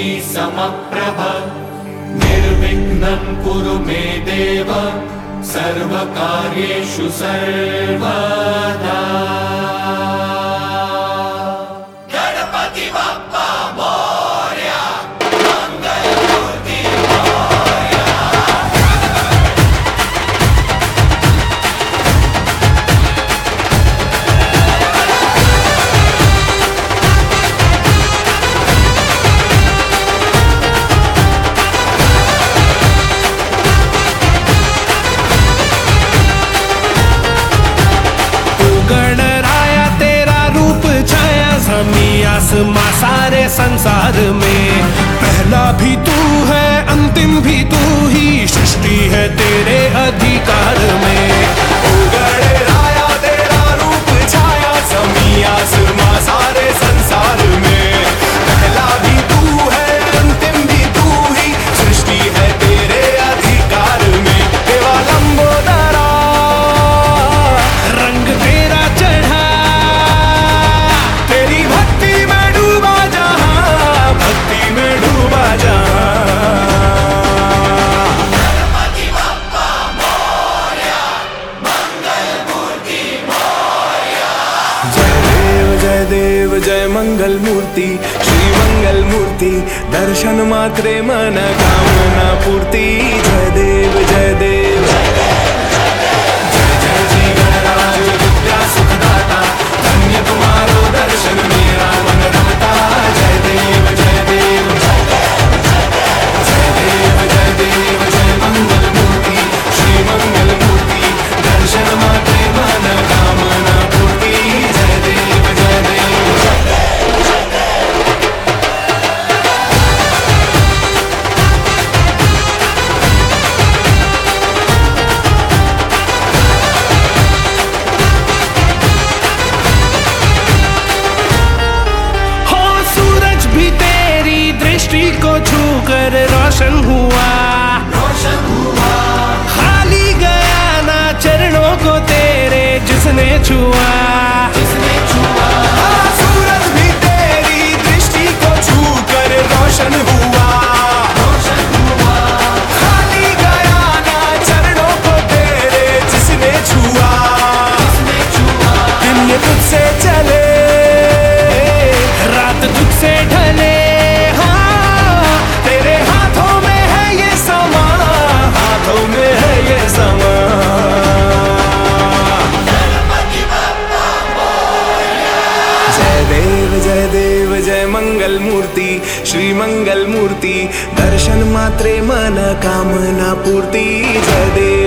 समप्रभ निर्विघ्नं कुरु मे देव सर्वकार्येषु सर्वदा। गणपति बप्पा मोरया, मंगलमूर्ति मोरया। आसमां सारे संसार में पहला भी तू है अंतिम भी तू ही, सृष्टि है तेरे अधिकार में। ओ गणराया तेरा रूप छाया जमीं आसमां सारे संसार में, पहला भी तू है अंतिम भी तू ही, सृष्टि है तेरे अधिकार में। देवा लंबोदरा रंग तेरा चढ़ा, तेरी भक्ति में डूबा जहां, भक्ति में डूबा जहां। गणपति बप्पा मोरया, मंगलमूर्ति मोरया। जय देव जय मंगल मूर्ति, श्री मंगल मूर्ति, दर्शन मात्रे मन कामना पूर्ति। जय देव जय देव जय जय श्री गणराज विद्या सुखदाता, धन्य तुम्हारो दर्शन मेरा मन रमता। जय देव जय देव जय देव जय मंगल मूर्ति, श्री मंगल मूर्ति, दर्शन मात्रे मन कामना पूर्ति। जय देव जय देव को छूकर रोशन हुआ, रोशन हुआ। खाली गया ना चरणों को तेरे जिसने छुआ, जिसने छुआ। सूरज भी तेरी दृष्टि को छूकर रोशन हुआ, रोशन हुआ। खाली गया ना चरणों को तेरे जिसने छुआ, जिसने छुआ। दिन ये तुझसे चले रात तुझसे ढले, जय देव जय मंगल मूर्ति, श्री मंगल मूर्ति, दर्शन मात्रे मन कामना पूर्ति। जय देव